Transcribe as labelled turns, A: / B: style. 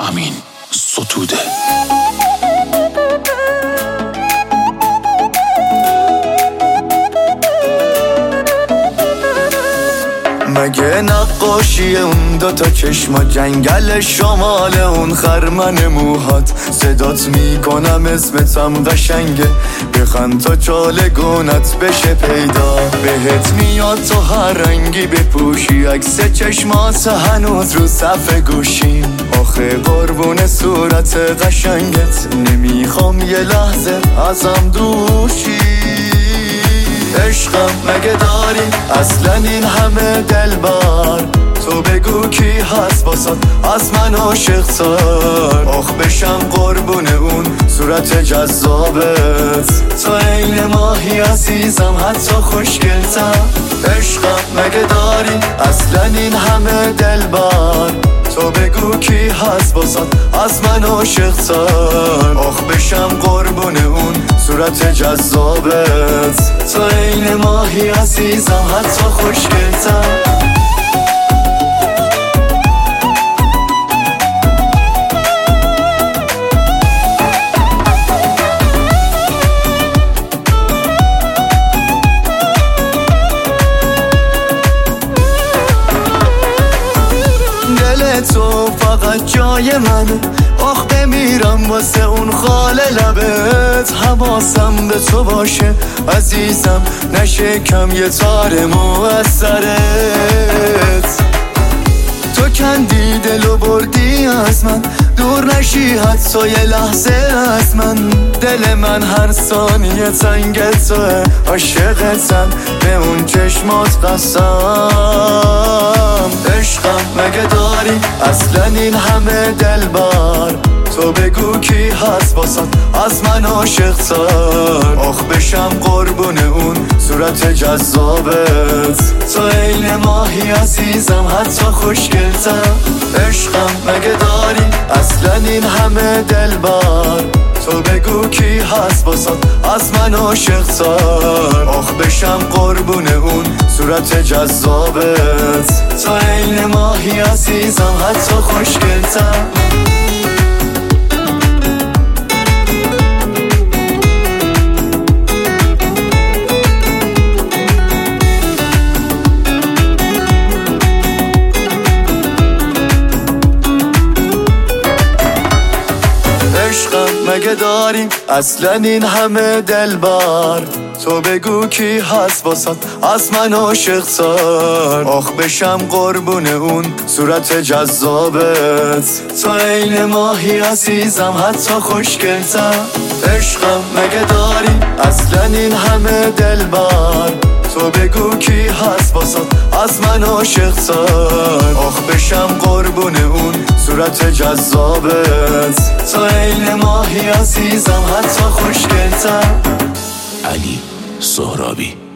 A: امین ستوده.
B: مگه نقاشی اون دوتا چشما، جنگل شمال اون خرمن موهات، صدات میکنم اسمتم قشنگه، بخند تا چالگونت بشه پیدا، بهت میاد تو هر رنگی بپوشی، عکس چشمات هنوز رو صف گوشیم، آخه قربون صورت قشنگت، نمیخوام یه لحظه ازم دوشی. عشقم مگه داری اصلا این همه دلبر، تو بگو کی هست باسات از من عاشق تر، آخ بشم قربون اون صورت جذابت، تو عین ماهی عزیزم حتی خوشگلتر. عشقم مگه داری اصلا این همه دلبر، تو بگو کی هست باسات از من عاشق تر، آخ بشم قربون اون صورت جذابت، تو عین ماهی عزیزم حتی خوشگلتر. دل تو فقط جای منه، آخ بمیرم واسه اون خال لبت، حواسم به تو باشه عزیزم، نشه کم یه تار مو از سرت، تو کندی دلو بردی از من، دور نشی حتی یه لحظه از من، دل من هر ثانیه تنگ توه، عاشقتم به اون چشمات قسم. عشقم مگه داری اصلا این همه دلبر، تو بگو کی هست باسات از من عاشق تر، آخ بشم قربون اون صورت جذابت، تو عین ماهی عزیزم حتی خوشگلتر. عشقم مگه داری اصلا این همه دلبر، تو بگو کی هست باسات از من عاشق تر، آخ بشم قربون اون صورت جذابت، تو عین ماهی عزیزم حتی خوشگلتر. مگه داریم اصلا این همه دلبر، تو بگو کی هست باسات از من عاشق تر، آخ بشم قربون اون صورت جذابت، تو عین ماهی عزیزم حتی خوشگلتر. عشقم مگه داریم اصلا این همه دلبر، تو بگو کی هست باسات از من عاشق تر، آخ بشم قربون اون صورت جذابت، تو عین ماهی عزیزم حتی خوشگلتر.
A: علی سهرابی.